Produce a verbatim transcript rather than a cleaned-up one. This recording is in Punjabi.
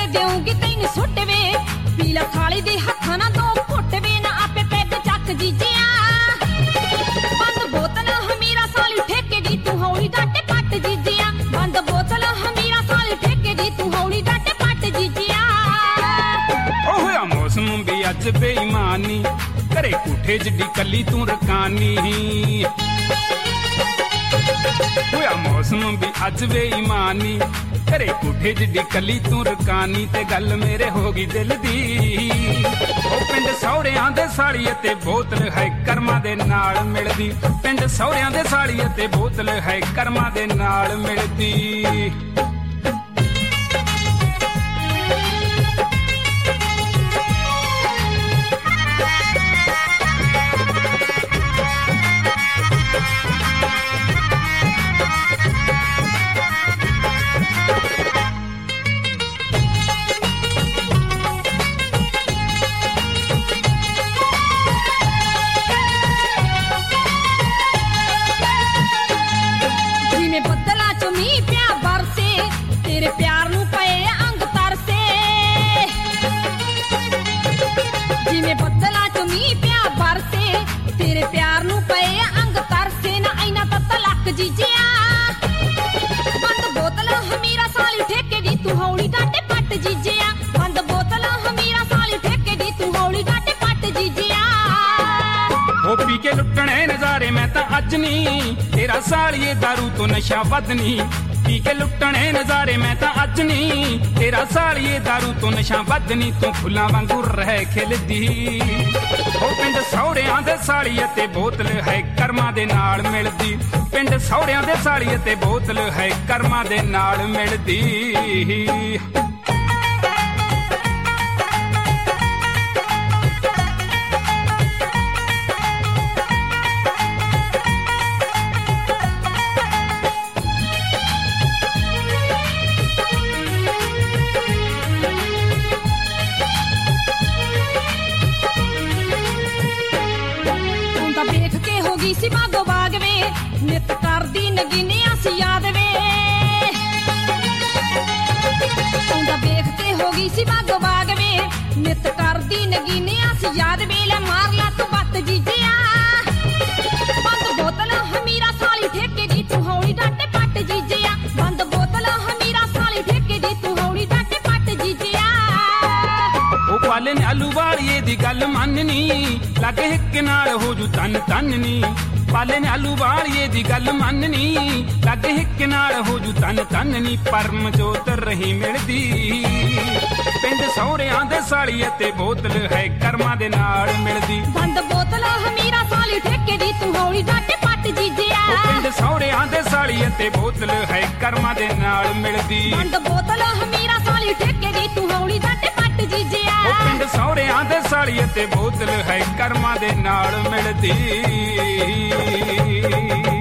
ਦੇਉਂਗੀ ਤੈਨੂੰ ਸੁੱਟ ਵੇ ਪੀਲਾ ਥਾਲੀ ਦੇ ਹੱਥਾਂ ਨਾਲ ਦੋ ਘੁੱਟ ਵੇ ਨਾ ਆਪੇ ਪੈਗ ਚੱਕ ਜੀਜਿਆ ਬੰਦ ਬੋਤਲ ਹਮੀਰਾ ਸਾਲੀ ਠੇਕੇ ਦੀ ਤੂੰ ਹੌਲੀ ਡਾਟੇ ਪੱਟ ਜੀਜਿਆ ਬੰਦ ਬੋਤਲ ਹਮੀਰਾ ਸਾਲੀ ਠੇਕੇ ਦੀ ਤੂੰ ਹੌਲੀ ਡਾਟੇ ਪੱਟ ਜੀਜਿਆ ਉਹ ਹੋਇਆ ਮੌਸਮ ਵੀ ਅੱਜ ਬੇਈਮਾਨੀ ਘਰੇ ਕੋਠੇ ਜਿੱਡੀ ਕੱਲੀ ਤੂੰ ਰਕਾਨੀ ਹੋਇਆ ਮੌਸਮ ਵੀ ਅੱਜ ਬੇਈਮਾਨੀ ਘਰੇ ਕੋਠੇ ਜਿੱਡੀ ਕੱਲੀ ਤੂੰ ਰਕਾਨੀ ਤੇ ਗੱਲ ਮੇਰੇ ਹੋ ਗਈ ਦਿਲ ਦੀ ਉਹ ਪਿੰਡ ਸਹੁਰਿਆਂ ਦੇ ਸਾਲੀ ਅਤੇ ਬੋਤਲ ਹੈ ਕਰਮਾਂ ਦੇ ਨਾਲ ਮਿਲਦੀ ਪਿੰਡ ਸਹੁਰਿਆਂ ਦੇ ਸਾਲੀ ਅਤੇ ਬੋਤਲ ਹੈ ਕਰਮਾਂ ਦੇ ਨਾਲ ਮਿਲਦੀ ਤੇਰੇ ਪਿਆਰ ਨੂੰ ਪਏ ਅੰਗ ਤਰਸੇ ਜਿਵੇਂ ਬੱਦਲਾਂ ਚ ਮੀਂਹ ਪਿਆ ਬਰਸੇ ਤੇਰੇ ਪਿਆਰ ਨੂੰ ਪਏ ਅੰਗ ਤਰਸੇ ਨਾ ਐਨਾ ਤਾਂ ਤਲਕ ਜੀਜਿਆ ਬੰਦ ਬੋਤਲ ਹਮੀਰਾ ਸਾਲੀ ਠੇਕੇ ਦੀ ਤੂੰ ਹੌਲੀ ਡਾਟੇ ਪੱਟ ਜੀਜਿਆ ਬੰਦ ਬੋਤਲ ਹਮੀਰਾ ਸਾਲੀ ਠੇਕੇ ਦੀ ਤੂੰ ਹੌਲੀ ਡਾਟੇ ਪੱਟ ਜੀਜਿਆ ਉਹ ਪੀ ਕੇ ਲੁੱਟਣੇ ਨਜ਼ਾਰੇ ਮੈਂ ਤਾਂ ਅੱਜ ਨਹੀਂ ਤੇਰਾ ਸਾਲੀਏ ਦਾਰੂ ਤੋਂ ਨਸ਼ਾ ਵੱਧ ਨਹੀਂ ਪੀ ਕੇ ਲੁੱਟਣੇ ਨਜ਼ਾਰੇ ਮੈਂ ਤਾਂ ਅੱਜ ਨਹੀਂ ਤੇਰਾ ਸਾਲੀਏ ਦਾਰੂ ਤੋਂ ਨਸ਼ਾ ਵੱਧ ਨਹੀਂ ਤੂੰ ਫੁੱਲਾਂ ਵਾਂਗੂ ਰਹਿ ਖਿਲਦੀ ਉਹ ਪਿੰਡ ਸਹੁਰਿਆਂ ਦੇ ਸਾਲੀ ਅਤੇ ਬੋਤਲ ਹੈ ਕਰਮਾਂ ਦੇ ਨਾਲ ਮਿਲਦੀ ਪਿੰਡ ਸਹੁਰਿਆਂ ਦੇ ਸਾਲੀ ਅਤੇ ਬੋਤਲ ਹੈ ਕਰਮਾਂ ਦੇ ਨਾਲ ਮਿਲਦੀ ਵੇਖ ਕੇ ਹੋ ਗਈ ਸੀ ਬਾਗੋ ਬਾਗ ਵੇ ਨਿਤ ਕਰਦੀ ਨਗੀਨਿਆ ਸੀ ਯਾਦ ਵੇ ਉਹਦਾ ਵੇਖ ਕੇ ਹੋ ਗਈ ਸੀ ਬਾਗੋ ਬਾਗ ਵੇ ਨਿਤ ਕਰਦੀ ਨਗੀਨਿਆ ਸੀ ਯਾਦ ਵੇ ਲੈ ਮਾਰ ਲਾ ਤੂੰ ਬੱਤ ਜੀਜਿਆ ਬੰਦ ਬੋਤਲ ਹਮੀਰਾ ਸਾਲੀ ਠੇਕੇ ਦੀ ਤੂੰ ਹੌਲੀ ਡਾਟੇ ਪੱਟ ਜੀਜਿਆ ਬੰਦ ਬੋਤਲ ਹਮੀਰਾ ਸਾਲੀ ਠੇਕੇ ਦੀ ਤੂੰ ਹੌਲੀ ਡਾਟੇ ਪੱਟ ਜੀਜਿਆ ਉਹ ਪਾਲੇ ਨੇ ਆਲੂ ਵਾਲੀਏ ਦੀ ਗੱਲ ਮੰਨਨੀ ਲੱਗੇ ਹਿੱਕ ਨਾਲ ਹੋ ਜੂ ਤਨ ਤਨਨੀ ਪਾਲੇ ਨੇ ਆਲੂ ਵਾਲੀਏ ਦੀ ਗੱਲ ਮੰਨਨੀ ਲੱਗੇ ਹਿੱਕ ਨਾਲ ਹੋ ਜੂ ਤਨ ਤਨਨੀ ਪਰਮ ਜੋਤ ਰਹੀ ਮਿਲਦੀ ਪਿੰਡ ਸਹੁਰਿਆਂ ਦੇ ਸਾਲੀ ਅਤੇ ਬੋਤਲ ਹੈ ਕਰਮਾਂ ਦੇ ਨਾਲ ਮਿਲਦੀ ਬੰਦ ਬੋਤਲ ਹਮੀਰਾ ਸਾਲੀ ਠੇਕੇ ਦੀ ਤੂੰ ਹੌਲੀ ਡਾਟੇ ਪੱਟ ਜੀਜਿਆ ਪਿੰਡ ਸਹੁਰਿਆਂ ਦੇ ਸਾਲੀ ਅਤੇ ਬੋਤਲ ਹੈ ਕਰਮਾਂ ਦੇ ਨਾਲ ਮਿਲਦੀ ਬੰਦ ਬੋਤਲ ਹਮੀਰਾ ਸਾਲੀ ਠੇਕੇ ਦੀ ਤੂੰ ਹੌਲੀ ਡਾਟੇ ਪੱਟ ਜੀਜਿਆ ਉਹ ਪਿੰਡ ਸਹੁਰਿਆਂ ਦੇ ਸਾਲੀ ਅਤੇ ਬੋਤਲ ਹੈ ਕਰਮਾਂ ਦੇ ਨਾਲ ਮਿਲਦੀ